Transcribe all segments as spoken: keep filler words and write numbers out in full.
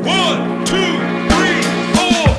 One, two, three, four.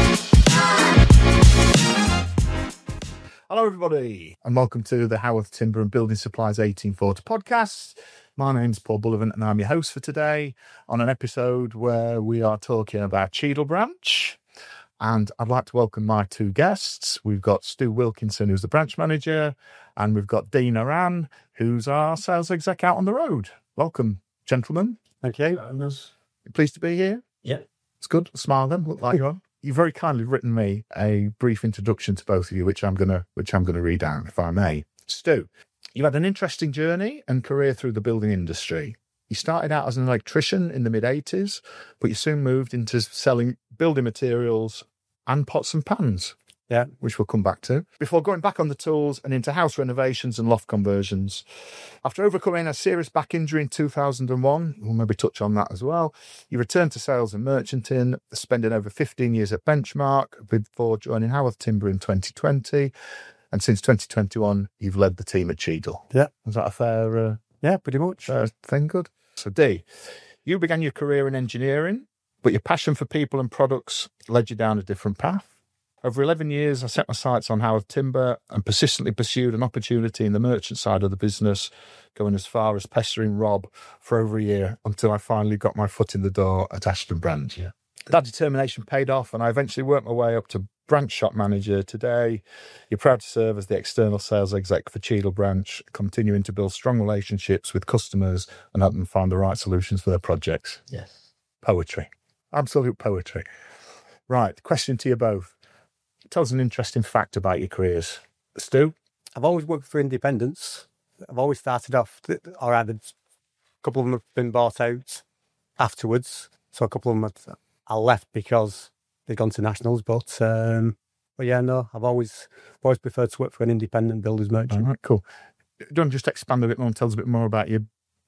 Hello, everybody, and welcome to the Howarth Timber and Building Supplies eighteen forty podcast. My name's Paul Bullivant, and I'm your host for today on an episode where we are talking about Cheadle Branch. And I'd like to welcome my two guests. We've got Stu Wilkinson, who's the branch manager, and we've got Dean Aran, who's our sales exec out on the road. Welcome, gentlemen. Thank you. You're pleased to be here? Yeah. It's good. Smile then. Look like you are. You've very kindly written me a brief introduction to both of you, which I'm gonna which I'm gonna read out, if I may. Stu, you had an interesting journey and career through the building industry. You started out as an electrician in the mid eighties, but you soon moved into selling building materials and pots and pans. Yeah. Which we'll come back to. Before going back on the tools and into house renovations and loft conversions. After overcoming a serious back injury in two thousand one, we'll maybe touch on that as well, you returned to sales and merchanting, spending over fifteen years at Benchmark before joining Howarth Timber in twenty twenty. And since twenty twenty-one, you've led the team at Cheadle. Yeah. Is that a fair, uh, Yeah, pretty much. fair thing? Good. So, Dee, you began your career in engineering, but your passion for people and products led you down a different path. Over eleven years, I set my sights on Howarth Timber and persistently pursued an opportunity in the merchant side of the business, going as far as pestering Rob for over a year until I finally got my foot in the door at Ashton Branch. Yeah. That determination paid off, and I eventually worked my way up to branch shop manager. Today, you're proud to serve as the external sales exec for Cheadle Branch, continuing to build strong relationships with customers and help them find the right solutions for their projects. Yes. Poetry. Absolute poetry. Right, question to you both. Tell us an interesting fact about your careers. Stu? I've always worked for independents. I've always started off, or either a couple of them have been bought out afterwards. So a couple of them had, I left because they'd gone to nationals. But um, but yeah, no, I've always always preferred to work for an independent builder's merchant. All right, cool. Do you want to just expand a bit more and tell us a bit more about your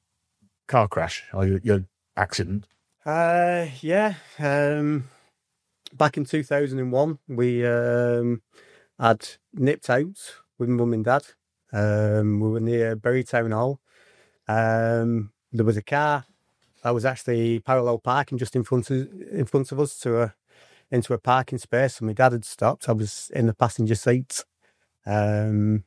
car crash or your, your accident? Uh, yeah. Um, back in two thousand one, we um, had nipped out with mum and dad. Um, we were near Bury Town Hall. Um, there was a car that was actually parallel parking just in front of in front of us to a into a parking space, and my dad had stopped. I was in the passenger seat, um,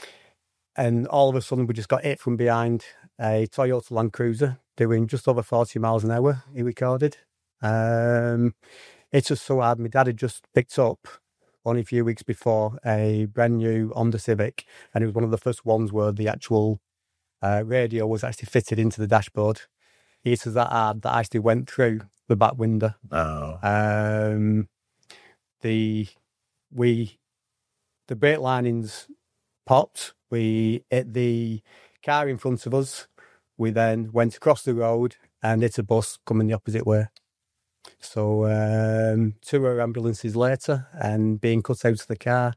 and all of a sudden we just got hit from behind a Toyota Land Cruiser doing just over forty miles an hour. He recorded. Um, it was so hard. My dad had just picked up only a few weeks before a brand new Honda Civic, and it was one of the first ones where the actual uh, radio was actually fitted into the dashboard. It was that hard that I actually went through the back window. Oh. Um, the we the brake linings popped. We hit the car in front of us. We then went across the road and hit a bus coming the opposite way. So um, two hour ambulances later and being cut out of the car.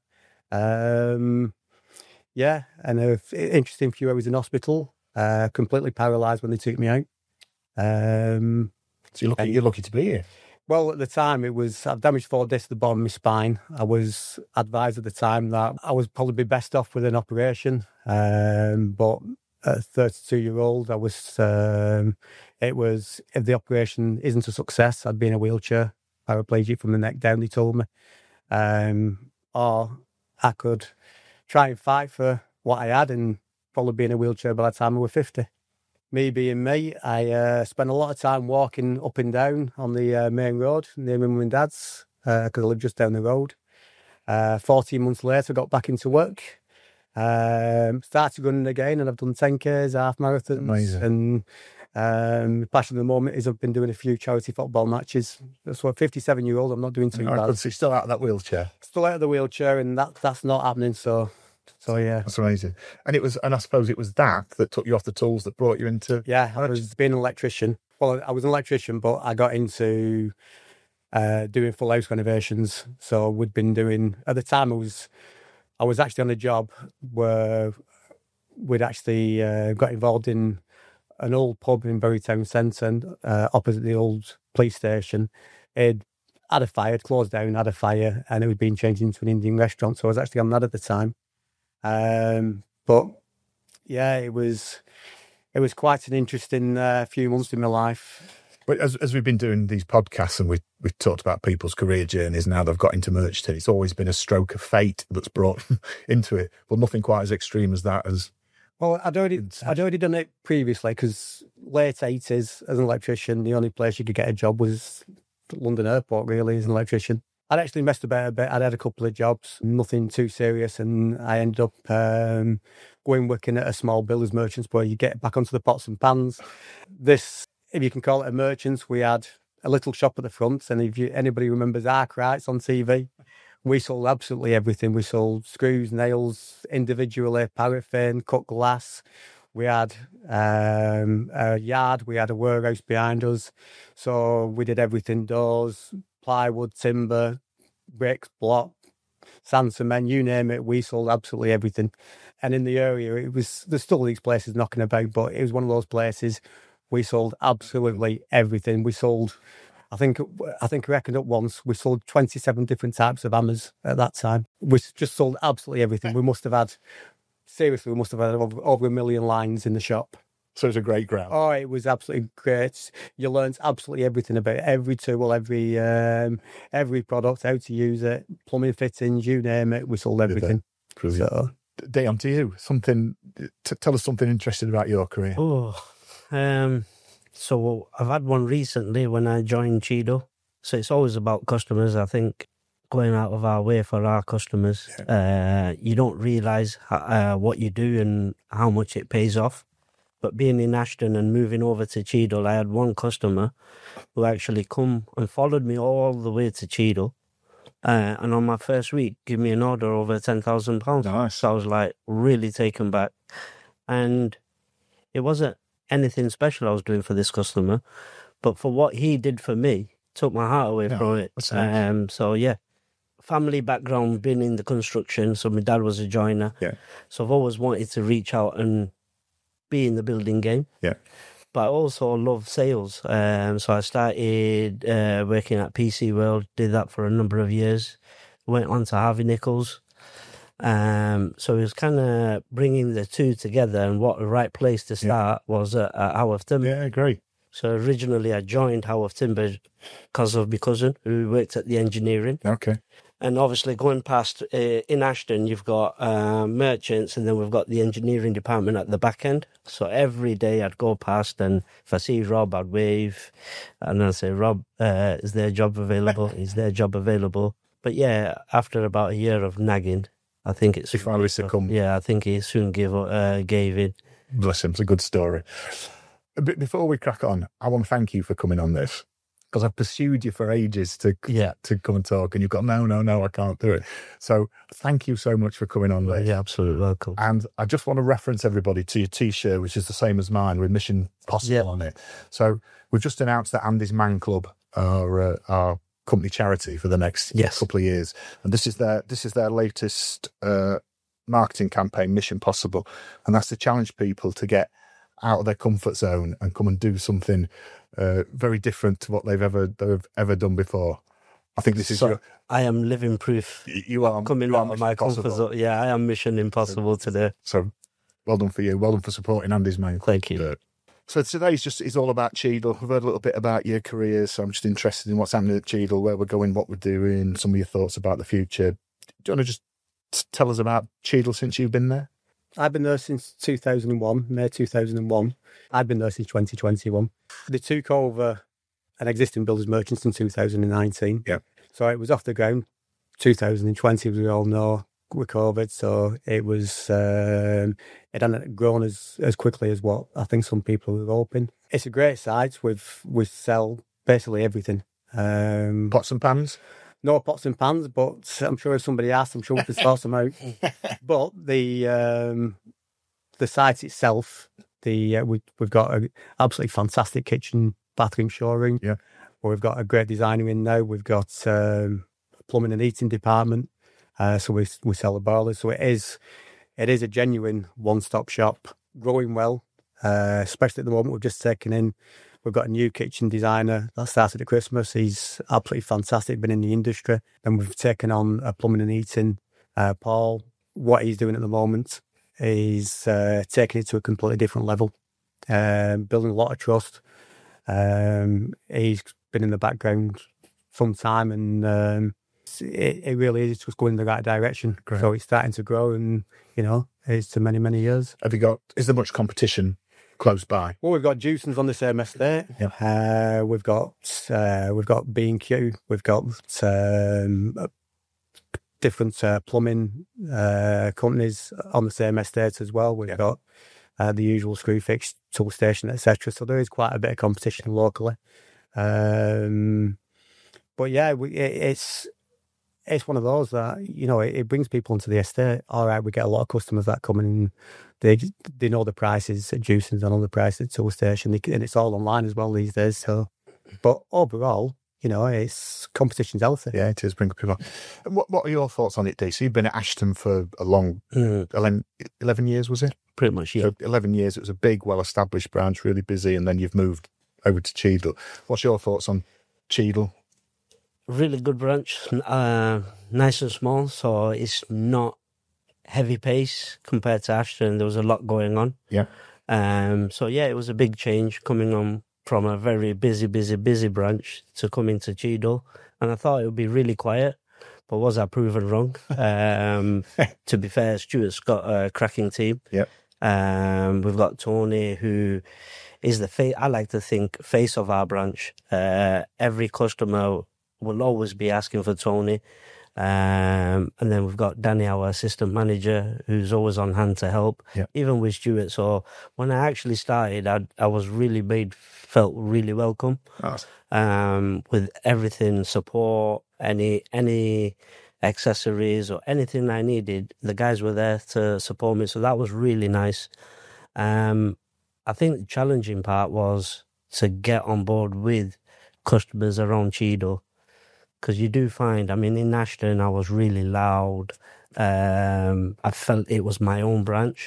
Um, yeah, and an interesting few hours in hospital. Uh, completely paralysed when they took me out. Um, So you're lucky, and- you're lucky to be here. Well, at the time, it was, I've damaged four discs at the bottom of my spine. I was advised at the time that I was probably be best off with an operation. Um, but at thirty-two-year-old, I was, um, it was, if the operation isn't a success, I'd be in a wheelchair, paraplegic from the neck down, they told me. Um, or I could try and fight for what I had and probably be in a wheelchair by the time I was fifty. Me being me, I uh, spent a lot of time walking up and down on the uh, main road near my mum and dad's because uh, I live just down the road. Uh, fourteen months later, I got back into work. Um, started running again, and I've done ten Ks, half marathons. Amazing. And um, my passion at the moment is I've been doing a few charity football matches. So at fifty-seven-year-old, I'm not doing too All right, bad. good. So you're still out of that wheelchair. Still out of the wheelchair, and that that's not happening. So, so yeah. That's amazing. And it was, and I suppose it was that that took you off the tools that brought you into. Yeah, I was being an electrician. Well, I was an electrician, but I got into uh, doing full house renovations. So we'd been doing, at the time I was, I was actually on a job where we'd actually uh, got involved in an old pub in Bury Town Centre, uh, opposite the old police station. It had a fire, it closed down, had a fire, and it was being changed into an Indian restaurant. So I was actually on that at the time. Um, but yeah, it was it was quite an interesting uh, few months in my life. But as as we've been doing these podcasts and we we've talked about people's career journeys, now they've got into merchanting, it's always been a stroke of fate that's brought into it, but nothing quite as extreme as that. As Well, I'd already, I'd already done it previously because late eighties as an electrician, the only place you could get a job was London Airport, really, as an electrician. I'd actually messed about a bit. I'd had a couple of jobs, nothing too serious, and I ended up um, going working at a small builders merchants where you get back onto the pots and pans. This, if you can call it a merchant, we had a little shop at the front, and if you, anybody remembers Arkwrights on T V, we sold absolutely everything. We sold screws, nails, individually, paraffin, cut glass. We had um, a yard, we had a warehouse behind us. So we did everything, doors, plywood, timber, bricks, block, sand, cement, you name it. We sold absolutely everything. And in the area, it was, there's still these places knocking about, but it was one of those places we sold absolutely everything. We sold... I think I think I reckoned up once we sold twenty-seven different types of hammers at that time. We just sold absolutely everything. We must have had, seriously, we must have had over, over a million lines in the shop. so it's a great ground. Oh, it was absolutely great. You learned absolutely everything about it. Every tool, every um, every product, how to use it, plumbing fittings, you name it. We sold everything. Brilliant. So, Dion, to you, something. T- tell us something interesting about your career. Oh, um, so I've had one recently when I joined Cheadle. So it's always about customers. I think going out of our way for our customers. Yeah. Uh, you don't realise uh, what you do and how much it pays off. But being in Ashton and moving over to Cheadle, I had one customer who actually come and followed me all the way to Cheadle. Uh, and on my first week, give me an order over ten thousand pounds. Nice. So I was like really taken back. And it wasn't anything special I was doing for this customer, but for what he did for me, took my heart away Yeah, from it. that's nice. Um, so yeah, family background, been in the construction. So my dad was a joiner. Yeah. So I've always wanted to reach out and be in the building game. Yeah. But I also love sales. Um, so I started uh, working at P C World, did that for a number of years. Went on to Harvey Nichols. Um, so it was kind of bringing the two together, and what the right place to start yeah. was at, at Haworth Timber. Yeah, great. So originally I joined Haworth Timber because of my cousin who worked at the engineering. Okay. And obviously going past, uh, in Ashton, you've got uh, merchants, and then we've got the engineering department at the back end. So every day I'd go past, and if I see Rob, I'd wave, and I'd say, Rob, uh, is there a job available? Is there a job available? But yeah, after about a year of nagging, I think it's... He finally succumbed. Yeah, I think he soon gave, uh, gave in. Bless him, it's a good story. But before we crack on, I want to thank you for coming on this, because I've pursued you for ages to yeah. to come and talk, and you've got, no, no, no, I can't do it. So thank you so much for coming on this. Yeah, absolutely welcome. And I just want to reference everybody to your T-shirt, which is the same as mine, with Mission Possible yeah. on it. So we've just announced that Andy's Man Club are uh, our company charity for the next yes. couple of years, and this is their this is their latest uh, marketing campaign, Mission Possible, and that's to challenge people to get out of their comfort zone and come and do something uh, very different to what they've ever they've ever done before. I think this is so your, I am living proof. You are coming you out are of my comfort zone. Yeah, I am Mission Impossible today. So well done for you. Well done for supporting Andy's Man Club. Thank you. So today's just is all about Cheadle. We've heard a little bit about your career, so I'm just interested in what's happening at Cheadle, where we're going, what we're doing, some of your thoughts about the future. Do you want to just tell us about Cheadle since you've been there? I've been there since two thousand one, May two thousand one. I've been there since twenty twenty-one. They took over an existing builders merchants in two thousand nineteen. Yeah. So it was off the ground. two thousand twenty, as we all know, with COVID. So it was, um, it hadn't grown as, as quickly as what I think some people were hoping. It's a great site. We've, we sell basically everything. Um, Pots and pans? No pots and pans, but I'm sure if somebody asked, I'm sure we could sort them out. But the um, the site itself, the uh, we, we've got an absolutely fantastic kitchen, bathroom, showroom. Yeah. We've got a great designer in now. We've got um, a plumbing and heating department. Uh, so we we sell the boilers. So it is it is a genuine one-stop shop, growing well. Uh, especially at the moment, we've just taken in. We've got a new kitchen designer that started at Christmas. He's absolutely fantastic, been in the industry. Then we've taken on a plumbing and heating, uh, Paul. What he's doing at the moment is uh, taking it to a completely different level, um, building a lot of trust. Um, he's been in the background some time, and um, it, it really is just going in the right direction. Great. So it's starting to grow, and you know, it's to many many years. Have you got? Is there much competition close by? Well, we've got Jewson's on the same estate. Yeah. Uh, we've got uh, we've got B and Q. We've got um, different uh, plumbing uh, companies on the same estate as well. We've Yeah. got uh, the usual Screwfix, Tool Station, et cetera. So there is quite a bit of competition locally. Um, but yeah, we, it, it's it's one of those that, you know, it, it brings people into the estate. All right, we get a lot of customers that come in and they they know the prices at Jewson's and all the prices at Tool Station, they, and it's all online as well these days. So, but overall, you know, it's competition's healthy. Yeah, it is. Bring people. And what What are your thoughts on it, Dee? So you've been at Ashton for a long, Mm, eleven, eleven years, was it? pretty much, yeah. So eleven years. It was a big, well-established branch, really busy, and then you've moved over to Cheadle. What's your thoughts on Cheadle? Really good branch, uh, nice and small, so it's not heavy pace compared to Ashton. There was a lot going on. Yeah. Um. So yeah, it was a big change coming on from a very busy, busy, busy branch to come into Cheadle, and I thought it would be really quiet, but was I proven wrong? Um. To be fair, Stuart's got a cracking team. Yep. Um. We've got Tony, who is the face. I like to think face of our branch. Uh. Every customer will always be asking for Tony. Um, and then we've got Danny, our assistant manager, who's always on hand to help, Yeah. even with Stuart. So when I actually started, I, I was really made, felt really welcome Oh, um, with everything, support, any any accessories or anything I needed. The guys were there to support me. So that was really nice. Um, I think the challenging part was to get on board with customers around Cheadle. Because you do find, I mean, in Ashton, I was really loud. Um, I felt it was my own branch.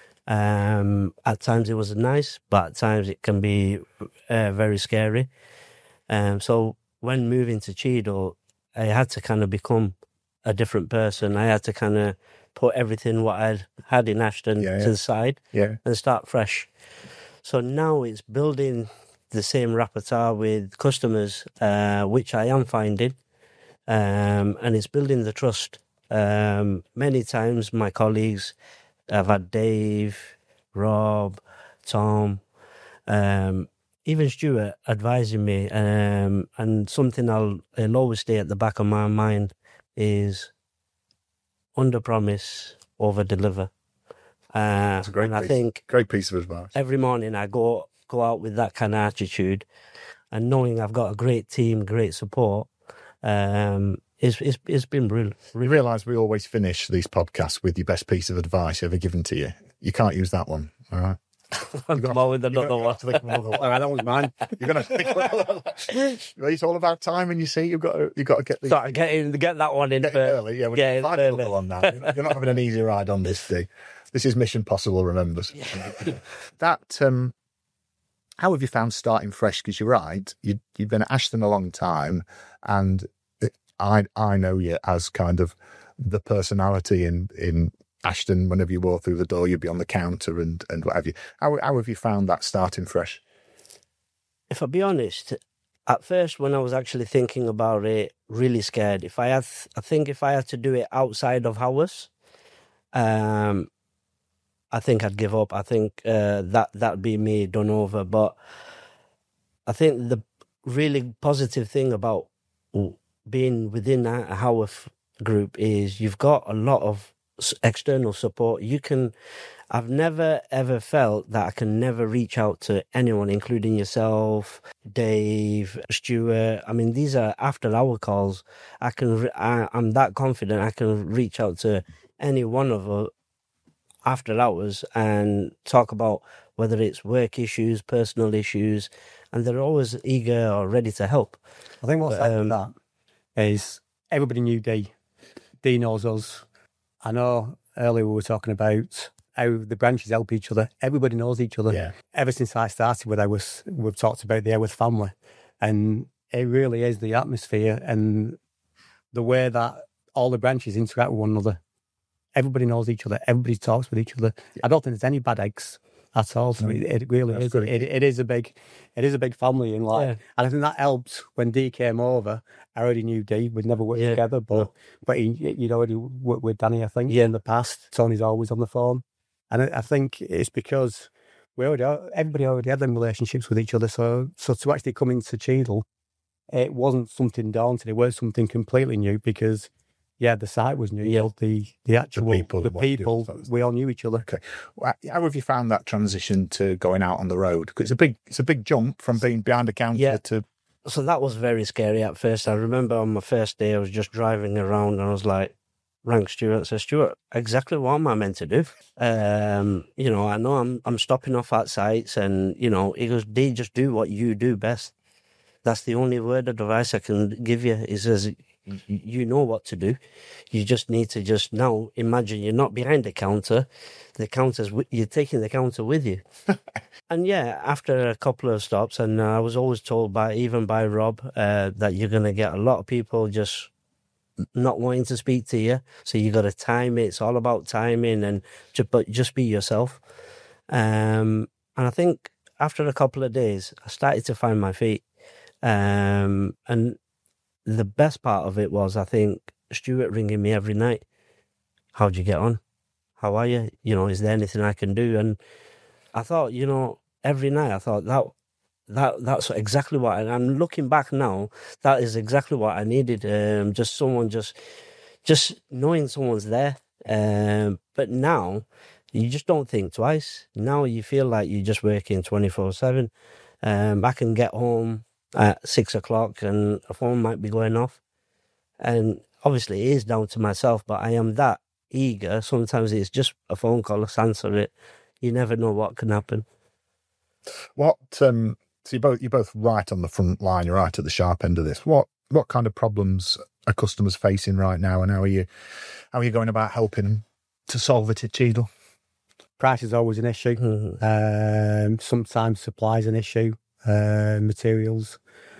Um, at times it was nice, but at times it can be uh, very scary. Um, so when moving to Cheadle, I had to kind of become a different person. I had to kind of put everything what I'd had in Ashton Yeah, yeah. to the side yeah. and start fresh. So now it's building the same repertoire with customers, uh, which I am finding. Um, and it's building the trust. Um, many times my colleagues, I've had Dave, Rob, Tom, um, even Stuart advising me. Um, and something I'll, I'll always stay at the back of my mind is under promise, over deliver. Uh, It's a great and I piece. think Great piece of advice. every morning I go go out with that kind of attitude, and knowing I've got a great team, great support. Um, it's it's it's been real. We realise we always finish these podcasts with your best piece of advice ever given to you. You can't use that one, all right? Come on with another one. Think of another one. All right, that was mine. You're gonna think. Well, it's all about timing. You see, you've got to, you've got to get the Sorry, get in, get that one in get it for early. Yeah, we're get it find early. another one now. You're not having an easy ride on this day. This is Mission Possible. Remember that. Um, how have you found starting fresh? Because you're right. You, you've been at Ashton a long time, and it, I I know you as kind of the personality in in Ashton. Whenever you walk through the door, you'd be on the counter and and what have you. How how have you found that starting fresh? If I be honest, at first when I was actually thinking about it, really scared. If I had, I think if I had to do it outside of Haworth, um, I think I'd give up. I think uh, that that'd be me done over. But I think the really positive thing about being within a Haworth group is you've got a lot of s- external support. You can. I've never ever felt that I can never reach out to anyone, including yourself, Dave, Stuart. I mean, these are after hour calls. I can. re- I, I'm that confident. I can reach out to any one of us after hours and talk about whether it's work issues, personal issues, and they're always eager or ready to help. I think what's But, um, um, that is everybody knew D. D knows us. I know earlier we were talking about how the branches help each other. Everybody knows each other. Yeah. Ever since I started with Haworth, we've talked about the Haworth family, and it really is the atmosphere and the way that all the branches interact with one another. Everybody knows each other. Everybody talks with each other. I don't think there's any bad eggs at all. So it, it really That's is. good. It, it is a big, it is a big family, and like, Yeah. and I think that helped when D came over. I already knew D. We'd never worked Yeah. together, but but he, you'd already worked with Danny, I think, Yeah. in the past. Tony's always on the phone, and I, I think it's because we already everybody already had them relationships with each other. So so to actually come into Cheadle, it wasn't something daunting. It was something completely new because. Yeah, the site was new. Yeah. But the the actual people the and what you do, people, so it's- we all knew each other. Okay. Well, How have you found that transition to going out on the road? Because it's a big, it's a big jump from being behind a counter Yeah. to. So that was very scary at first. I remember on my first day, I was just driving around and I was like, rang Stuart and said, Stuart, exactly what am I meant to do? Um, you know, I know I'm I'm stopping off at sites and, you know, he goes, D, just do what you do best. That's the only word of advice I can give you. He says, "Y- you know what to do. You just need to just now imagine you're not behind the counter. The counter's, wi- you're taking the counter with you. And yeah, after a couple of stops, and uh, I was always told by, even by Rob, uh, that you're going to get a lot of people just not wanting to speak to you. So you got to time it. It's all about timing and just, but just be yourself. Um, and I think after a couple of days, I started to find my feet. Um, and the best part of it was, I think, Stuart ringing me every night. How'd you get on? How are you? You know, is there anything I can do? And I thought, you know, every night I thought that that that's exactly what. And I'm looking back now, that is exactly what I needed. Um, just someone, just just knowing someone's there. Um, but now you just don't think twice. Now you feel like you're just working twenty-four seven. Um, I can get home at six o'clock and a phone might be going off. And obviously it is down to myself, but I am that eager. Sometimes it's just a phone call, let's answer it. You never know what can happen. What? Um, so you both you're both right on the front line. You're right at the sharp end of this. What what kind of problems are customers facing right now, and how are you how are you going about helping them to solve it at Cheadle? Price is always an issue. Mhm. Um, sometimes supply is an issue. Uh, materials.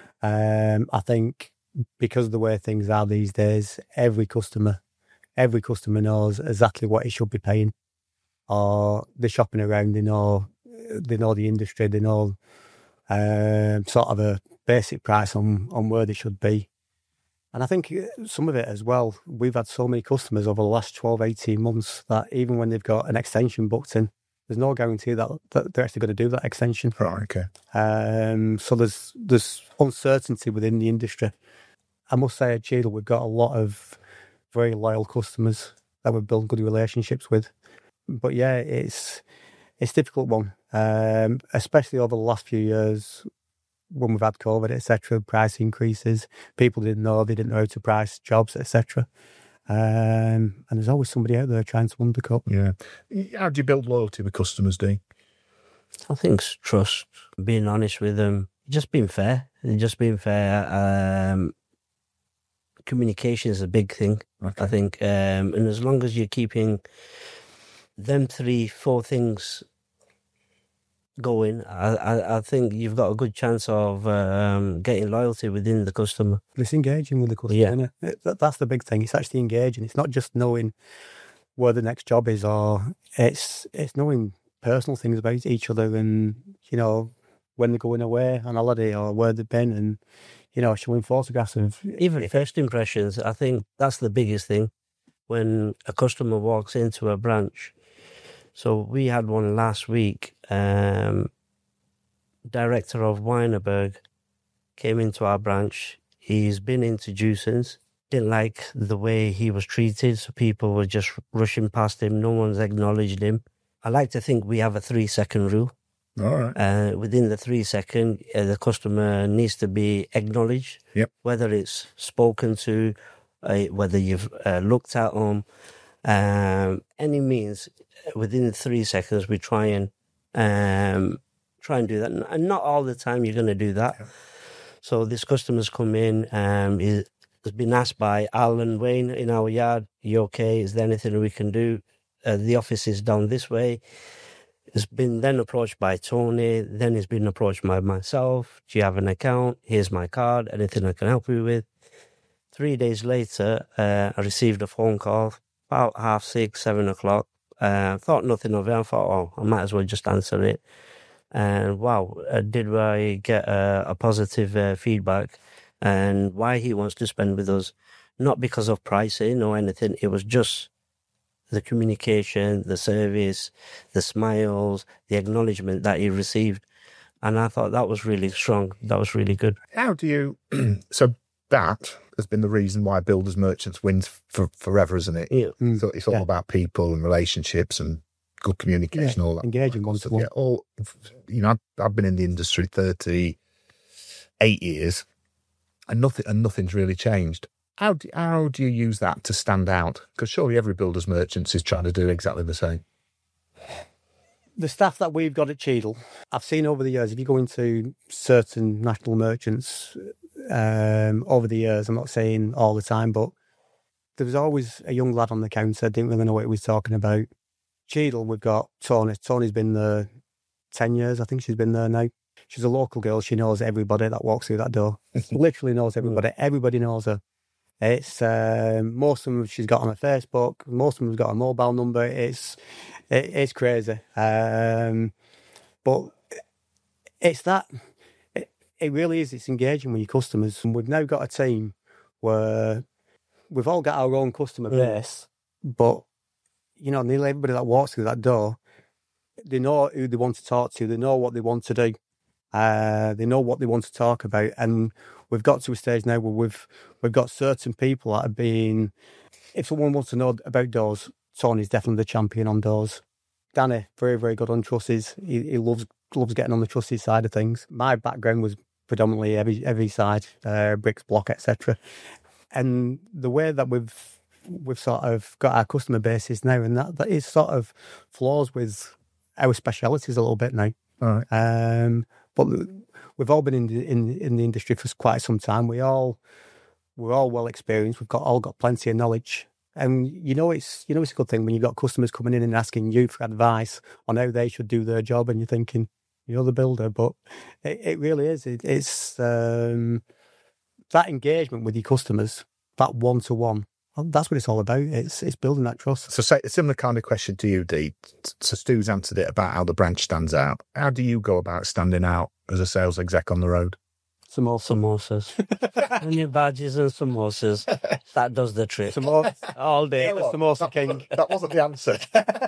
Um, I think because of the way things are these days, every customer, every customer knows exactly what he should be paying, or they're shopping around. They know, they know the industry. They know um, sort of a basic price on on where they should be. And I think some of it as well, we've had so many customers over the last twelve, eighteen months that even when they've got an extension booked in, there's no guarantee that, that they're actually going to do that extension. Right. Okay. Um, so there's there's uncertainty within the industry. I must say at Cheadle, we've got a lot of very loyal customers that we've built good relationships with. But yeah, it's it's a difficult one, um, especially over the last few years when we've had COVID, et cetera, price increases. People didn't know, they didn't know how to price jobs, et cetera. Um, and there's always somebody out there trying to undercut. Yeah. How do you build loyalty with customers, Dean? I think it's trust, being honest with them, just being fair, just being fair. Um, communication is a big thing, Okay. I think. Um, and as long as you're keeping them three, four things going, I, I, I think you've got a good chance of um, getting loyalty within the customer. It's engaging with the customer, Yeah. isn't it? That, that's the big thing. It's actually engaging. It's not just knowing where the next job is, or it's it's knowing personal things about each other, and you know when they're going away on holiday or where they've been, and you know showing photographs of Even first impressions, I think that's the biggest thing when a customer walks into a branch. So we had one last week. Um, director of Wienerberg came into our branch. He's been into juicings. Didn't like the way he was treated, so people were just rushing past him. No one's acknowledged him. I like to think we have a three-second rule. All right. Uh, within the three second, uh, the customer needs to be acknowledged. Yep. Whether it's spoken to, uh, whether you've uh, looked at them, um, any means within three seconds we try and um, try and do that. And not all the time you're going to do that. Yeah. So this customer's come in. Um, he has been asked by Alan Wayne in our yard, "Are you okay? Is there anything we can do? Uh, the office is down this way." Has been then approached by Tony, then he's been approached by myself. "Do you have an account? Here's my card. Anything I can help you with?" Three days later, uh, I received a phone call about half six, seven o'clock. Uh, thought nothing of it. I thought, oh, I might as well just answer it. And wow, uh, did I get a, a positive uh, feedback and why he wants to spend with us. Not because of pricing or anything. It was just the communication, the service, the smiles, the acknowledgement that he received. And I thought that was really strong. That was really good. How do you... so that has been the reason why Builders Merchants wins for, forever, isn't it? Yeah. Mm, So it's all yeah. about people and relationships and good communication, all that. Engaging one to stuff. one. Yeah, all, you know, I've, I've been in the industry thirty-eight years and nothing, and nothing's really changed. How do, how do you use that to stand out? Because surely every Builders Merchants is trying to do exactly the same. The staff that we've got at Cheadle, I've seen over the years, if you go into certain national merchants um, over the years, I'm not saying all the time, but there was always a young lad on the counter, didn't really know what he was talking about. Cheadle, we've got Tony. Tony's been there ten years, I think she's been there now. She's a local girl. She knows everybody that walks through that door. Literally knows everybody. Everybody knows her. It's um, most of them she's got on her Facebook. Most of them have got a mobile number. It's it, it's crazy, um, but it's that. It, it really is. It's engaging with your customers. And we've now got a team where we've all got our own customer base, but you know, nearly everybody that walks through that door, they know who they want to talk to. They know what they want to do. Uh, they know what they want to talk about, and we've got to a stage now where we've we've got certain people that have been. If someone wants to know about doors, Tony's definitely the champion on doors. Danny, very very good on trusses. He, he loves loves getting on the trusses side of things. My background was predominantly heavy heavy side, uh, bricks, block, et cetera. And the way that we've we've sort of got our customer bases now, and that that is sort of flaws with our specialities a little bit now. All right. Um, but we've all been in the, in in the industry for quite some time. We all we're all well experienced. We've got all got plenty of knowledge, and you know it's you know it's a good thing when you've got customers coming in and asking you for advice on how they should do their job, and you're thinking you're the builder, but it, it really is. It, it's um, that engagement with your customers, that one to one. That's what it's all about. It's it's building that trust. So say a similar kind of question to you, Dee. So Stu's answered it about how the branch stands out. How do you go about standing out as a sales exec on the road? Some more Samosas. Onion badges and samosas. That does the trick. Some more All day. the samosa king. That wasn't the answer.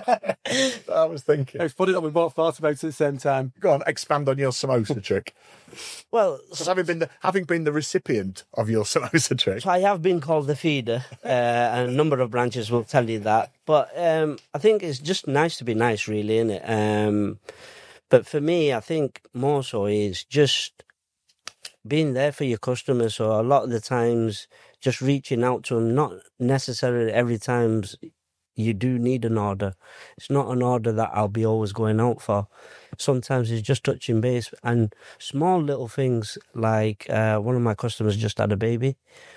I was thinking. It's funny that we both thought about it at the same time. Go on, expand on your samosa trick. Well, Because having been the having been the recipient of your samosa trick, so I have been called the feeder, uh, and a number of branches will tell you that. But um, I think it's just nice to be nice, really, isn't it? Um, but for me, I think more so is just being there for your customers. So a lot of the times, just reaching out to them, not necessarily every time you do need an order. It's not an order that I'll be always going out for. Sometimes it's just touching base and small little things like uh, one of my customers just had a baby.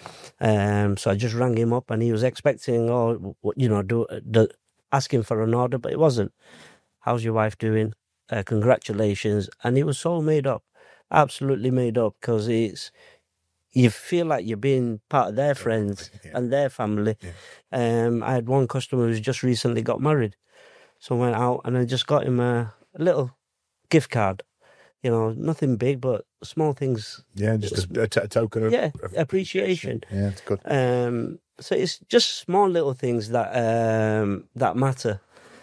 Um, so I just rang him up and he was expecting, oh, you know, do, do asking for an order, but it wasn't. How's your wife doing? Uh, congratulations. And he was so made up, absolutely made up, because it's, you feel like you're being part of their friends yeah. and their family. Yeah. Um, I had one customer who's just recently got married. So I went out and I just got him a, a little gift card. You know, nothing big, but small things. yeah, just a, a, t- a token of, Yeah, of appreciation. Yeah, it's good. Um, so it's just small little things that um, that matter.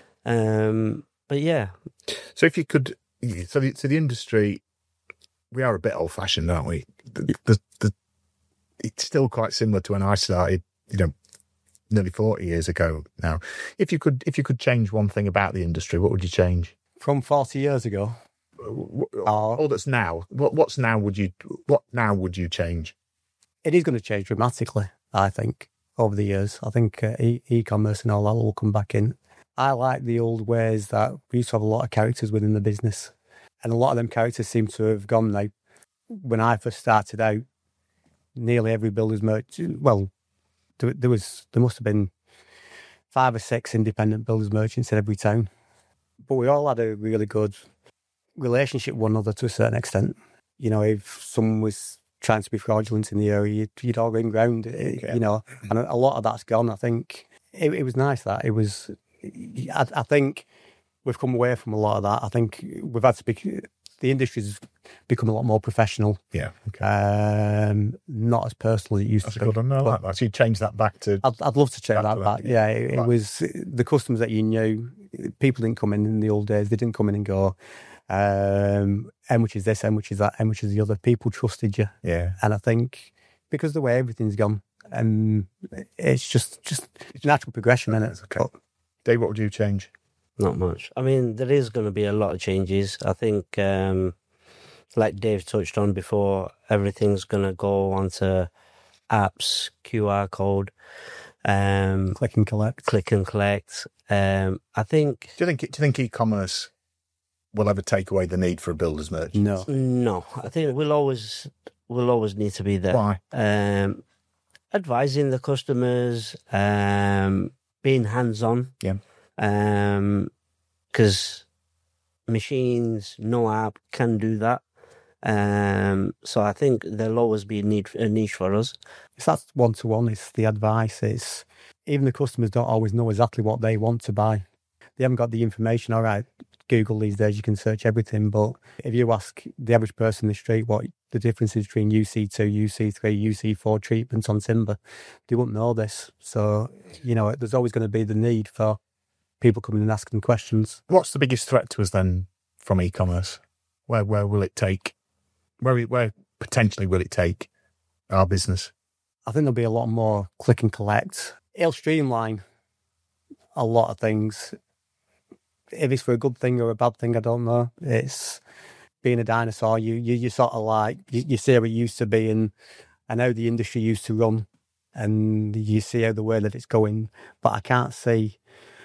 Um, but yeah, So if you could, so the, so the industry, we are a bit old fashioned, aren't we? The, the, the, it's still quite similar to when I started, you know, nearly forty years ago now. If you could, if you could change one thing about the industry, what would you change? From forty years ago. All oh, that's now. What what's now would you what now would you change? It is going to change dramatically, I think, over the years. I think uh, e- e-commerce and all that will come back in. I like the old ways that we used to have a lot of characters within the business. And a lot of them characters seem to have gone now. When I first started out, nearly every builder's merchant, well, there, there was, there must have been five or six independent builders merchants in every town. But we all had a really good relationship with one another to a certain extent. You know, if someone was trying to be fraudulent in the area, you'd, you'd all ring round, it, Yeah. you know, and a, a lot of that's gone. I think it, it was nice that it was, I, I think we've come away from a lot of that. I think we've had to be, the industry's become a lot more professional. Yeah. Okay. Um, not as personal as it used That's to a be. good one. I like that. So you change that back to. I'd, I'd love to check Back that to back. that, Yeah, it, it Right. was the customers that you knew. People didn't come in in the old days. They didn't come in and go, um, how much is this, how much is that, how much is the other. People trusted you. Yeah. And I think because of the way everything's gone, and it's just just natural progression, isn't it? Okay. Dave, what would you change? Not much. I mean, there is going to be a lot of changes. I think, um, like Dave touched on before, everything's going to go onto apps, Q R code, um, Click and collect. click and collect. Um, I think Do you think? Do you think e-commerce will ever take away the need for a builder's merchant? No. no. I think we'll always we'll always need to be there. Why? Um, advising the customers, um, being hands on. Yeah. Um, because machines, no app can do that. Um, so I think there'll always be a need a niche for us. It's that one to one. It's the advice. It's even the customers don't always know exactly what they want to buy. They haven't got the information. All right, Google these days, you can search everything. But if you ask the average person in the street what the difference is between U C two, U C three, U C four treatments on timber, they wouldn't know this. So, you know, there's always going to be the need for people coming and asking questions. What's the biggest threat to us then from e-commerce? Where where will it take? Where where potentially will it take our business? I think there'll be a lot more click and collect. It'll streamline a lot of things. If it's for a good thing or a bad thing, I don't know. It's being a dinosaur. You you you sort of like you, you see how it used to be, and and how the industry used to run, and you see how the way that it's going. But I can't see,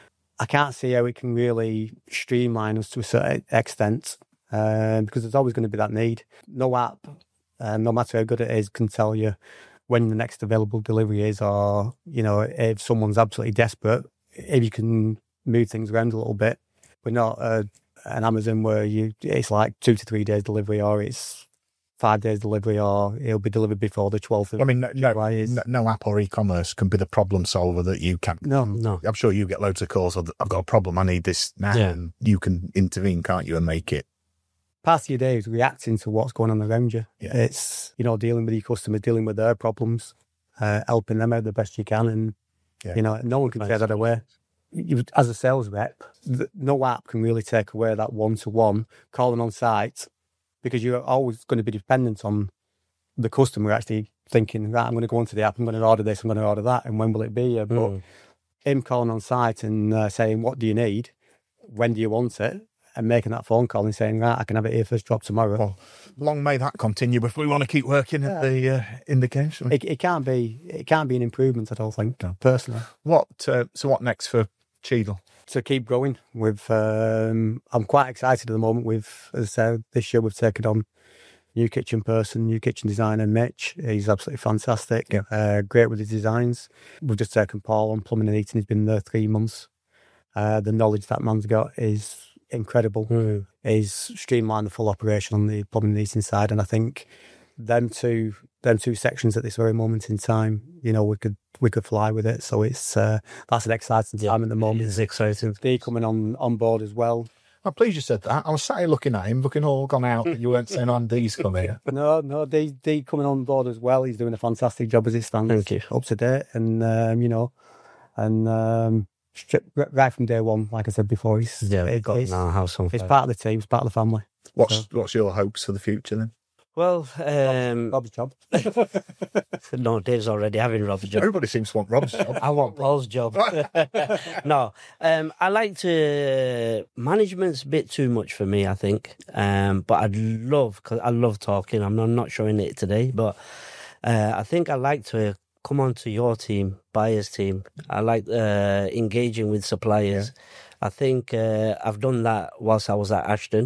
I can't see how it can really streamline us to a certain extent, um, because there's always going to be that need. No app, uh, no matter how good it is, can tell you when the next available delivery is, or you know, if someone's absolutely desperate, if you can move things around a little bit. We're not uh, an Amazon where you it's like two to three days delivery, or it's five days delivery, or it'll be delivered before the twelfth of I mean, no, no, July is. no, no app or e-commerce can be the problem solver that you can. No, No. I'm sure you get loads of calls. Of, I've got a problem. I need this now. Yeah. And you can intervene, can't you, and make it. part of your day is reacting to what's going on around you. Yeah. It's, you know, dealing with your customers, dealing with their problems, uh, helping them out the best you can. And, Yeah. you know, no one can take Nice. that away. You, as a sales rep, th- no app can really take away that one-to-one calling on site, because you're always going to be dependent on the customer actually thinking, right, I'm going to go onto the app, I'm going to order this, I'm going to order that, and when will it be? Uh, But Mm. him calling on site and uh, saying, what do you need? When do you want it? And making that phone call and saying, right, I can have it here first drop tomorrow. Well, long may that continue if we want to keep working at the uh, in the game. shall we? It, it can't be. It can't be an improvement. I don't think, personally. What? Uh, so what next for Cheadle? To keep growing, with um, I'm quite excited at the moment. With as I said, this year we've taken on new kitchen person, new kitchen designer Mitch. He's absolutely fantastic. Yeah. Uh, great with his designs. We've just taken Paul on plumbing and heating. He's been there three months. Uh, the knowledge that man's got is incredible. Mm. He's streamlined the full operation on the plumbing and heating side, and I think them two them two sections at this very moment in time, you know, we could we could fly with it. So it's uh, that's an exciting Yeah, time at the moment. It's exciting. They're coming on on board as well. I'm pleased you said that. I was sat here looking at him, looking all gone out, and you weren't saying, Andy's come here. But no, no, they they coming on board as well. He's doing a fantastic job as it stands. Thank you. Up to date, and um, you know, and um, strip, right from day one, like I said before, he's Yeah, we've it- got he's, our house on he's fire. part of the team. He's part of the family. What's What's your hopes for the future then? Well, um, Bob's job. no, Dave's already having Rob's job. Everybody seems to want Rob's job. I want Paul's job. no, um, I like to. Management's a bit too much for me, I think. Um, but I'd love, because I love talking. I'm not, not showing it today, but uh, I think I like to come onto your team, buyers team. I like uh, engaging with suppliers. I think uh, I've done that whilst I was at Ashton.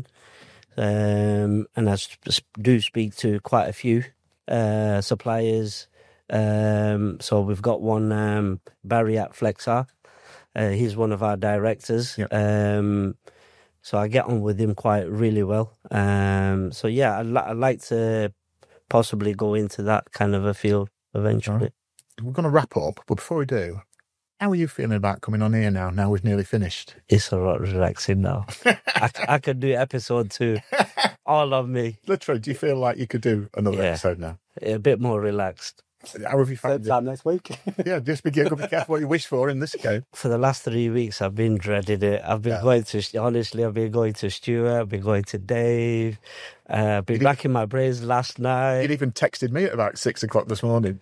Um, and I sp- do speak to quite a few uh, suppliers. Um, so we've got one, um, Barry at Flexar. Uh, he's one of our directors. Yep. Um, so I get on with him quite really well. Um, so yeah, I'd, li- I'd like to possibly go into that kind of a field eventually. We're going to wrap up, but before we do, How are you feeling about coming on here now? Now we've nearly finished. It's a lot relaxing now. I, I could do episode two. All of me. Literally, do you feel like you could do another Yeah. episode now? A bit more relaxed. How have you Third found it? time next week. Yeah, just be, be careful what you wish for in this game. For the last three weeks, I've been dreading it. I've been Yeah. going to, honestly, I've been going to Stuart, I've been going to Dave, uh, been You racking my brains last night. You'd even texted me at about six o'clock this morning.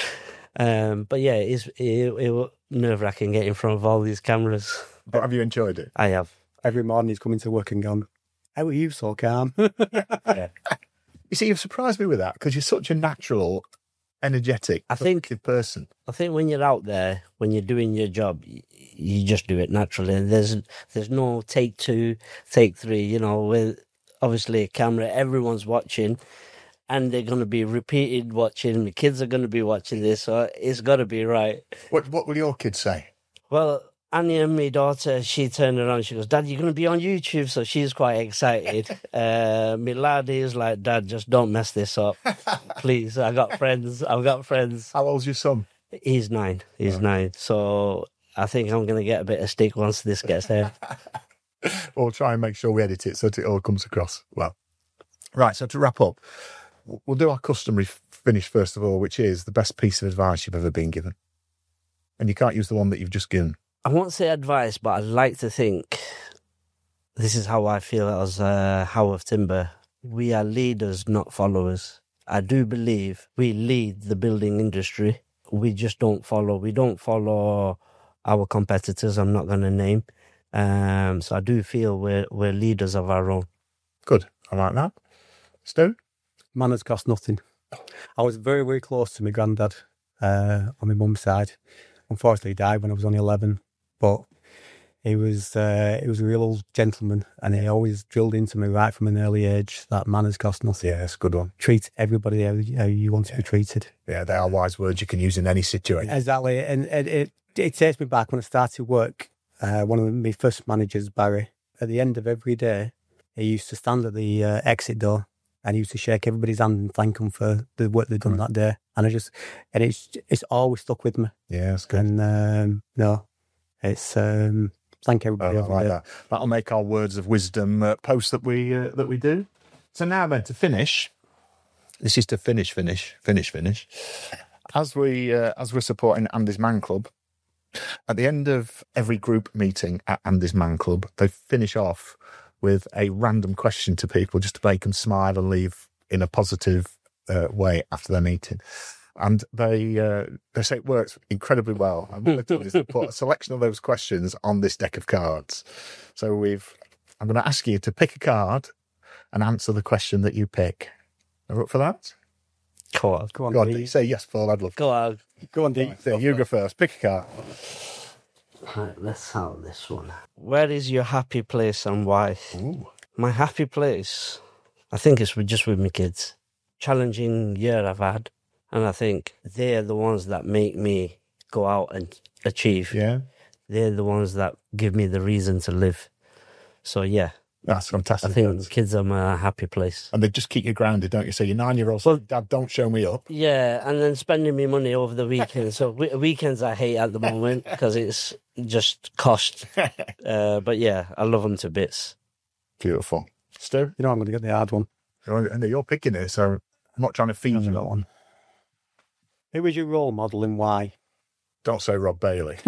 Um, but yeah, it's, it, it was nerve wracking getting in front of all these cameras. But have you enjoyed it? I have. Every morning he's coming to work and gone, how are you so calm? Yeah. You see, you've surprised me with that because you're such a natural, energetic, I think- positive person. I think when you're out there, when you're doing your job, y- you just do it naturally. And there's there's no take two, take three. You know, with obviously a camera, everyone's watching, and they're going to be repeated watching. The kids are going to be watching this, so it's got to be right. What What will your kids say? Well, Annie and my daughter, she turned around. She goes, "Dad, you're going to be on YouTube," so she's quite excited. uh, my lad is like, "Dad, just don't mess this up, please. I got friends. I've got friends." How old's your son? He's nine. He's nine. So I think I'm going to get a bit of stick once this gets there. We'll try and make sure we edit it so that it all comes across well. Right, so to wrap up, w- we'll do our customary f- finish first of all, which is the best piece of advice you've ever been given. And you can't use the one that you've just given. I won't say advice, but I'd like to think this is how I feel as uh, Haworth Timber. We are leaders, not followers. I do believe we lead the building industry. We just don't follow. We don't follow our competitors. I'm not going to name. Um, so I do feel we're we're leaders of our own. Good, I like that. Stu? Manners cost nothing. I was very, very close to my granddad uh, on my mum's side. Unfortunately, he died when I was only eleven, but he was uh, he was a real old gentleman, and he always drilled into me right from an early age that manners cost nothing. Yeah, it's a good one. Treat everybody how, how you want to be treated. Yeah, they are wise words you can use in any situation. Exactly, and it, it, it takes me back when I started work. Uh, one of my first managers, Barry, at the end of every day, he used to stand at the uh, exit door and he used to shake everybody's hand and thank them for the work they've done that day. And I just, and it's it's always stuck with me. Yeah, it's good. And um, no, it's um, thank everybody. Oh, I every like day. that. That'll make our words of wisdom uh, post that we uh, that we do. So now then, to finish, this is to finish, finish, finish, finish. As we uh, as we're supporting Andy's Man Club, at the end of every group meeting at Andy's Man Club, they finish off with a random question to people just to make them smile and leave in a positive uh, way after their meeting. And they uh, they say it works incredibly well. And what they've done is they put a selection of those questions on this deck of cards. So we've I'm going to ask you to pick a card and answer the question that you pick. Are you up for that? Go on. Go on, Go on, Dee. Dee. Say yes, Paul. I'd love to. Go on. Go on, Dee. So you go first. Pick a card. Right, let's have this one. Where is your happy place and why? Ooh. My happy place, I think it's with, just with my kids. Challenging year I've had, and I think they're the ones that make me go out and achieve. Yeah, They're the ones that give me the reason to live. So yeah, that's fantastic. I think kids are my happy place. And they just keep you grounded, don't you? So your nine-year-old Well- says, Dad, don't show me up. Yeah, and then spending me money over the weekend. So we- weekends I hate at the moment because it's just cost. Uh, but yeah, I love them to bits. Beautiful. Stu, You know I'm going to get the hard one. you're, and you're picking it, so I'm not trying to feed I've you. got one. Who was your role model and why? Don't say Rob Bailey.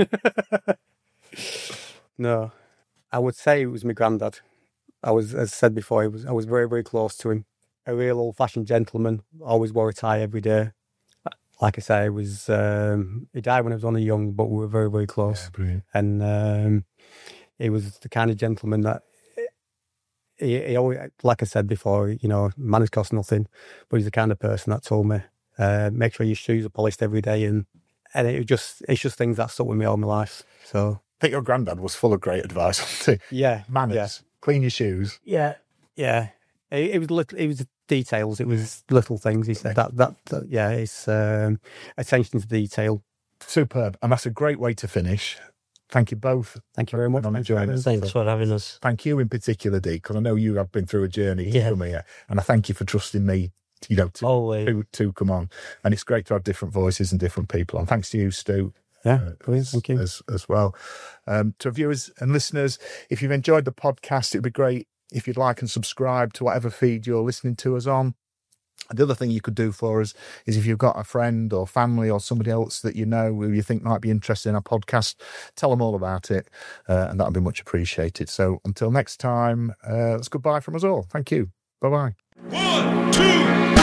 No, I would say it was my granddad. I was, as I said before, I was I was very, very close to him. A real old-fashioned gentleman, always wore a tie every day. Like I say, I was um, he died when I was only young, but we were very, very close. Brilliant. And um, he was the kind of gentleman that he, he always, like I said before, you know, manners cost nothing, but he's the kind of person that told me, uh, make sure your shoes are polished every day, and and it just it's just things that stuck with me all my life. So I think your granddad was full of great advice on too. yeah, Manners, yeah. clean your shoes. Yeah, yeah. It, it was little. It was details. It was little things. He said that. That, that yeah. It's um, attention to detail. Superb. And that's a great way to finish. Thank you both. Thank you very much. I'm enjoying it. Thanks for having us. Thank you in particular, Dee, because I know you have been through a journey Yeah. to come here. And I thank you for trusting me, you know, to, Always. to, to come on. And it's great to have different voices and different people. And thanks to you, Stu, Yeah, uh, brilliant. as, Thank you. as, as well. Um, to viewers and listeners, if you've enjoyed the podcast, it'd be great if you'd like and subscribe to whatever feed you're listening to us on. The other thing you could do for us is if you've got a friend or family or somebody else that you know who you think might be interested in our podcast, tell them all about it, uh, and that'll be much appreciated. So until next time, uh, it's goodbye from us all. Thank you. Bye-bye. One, two,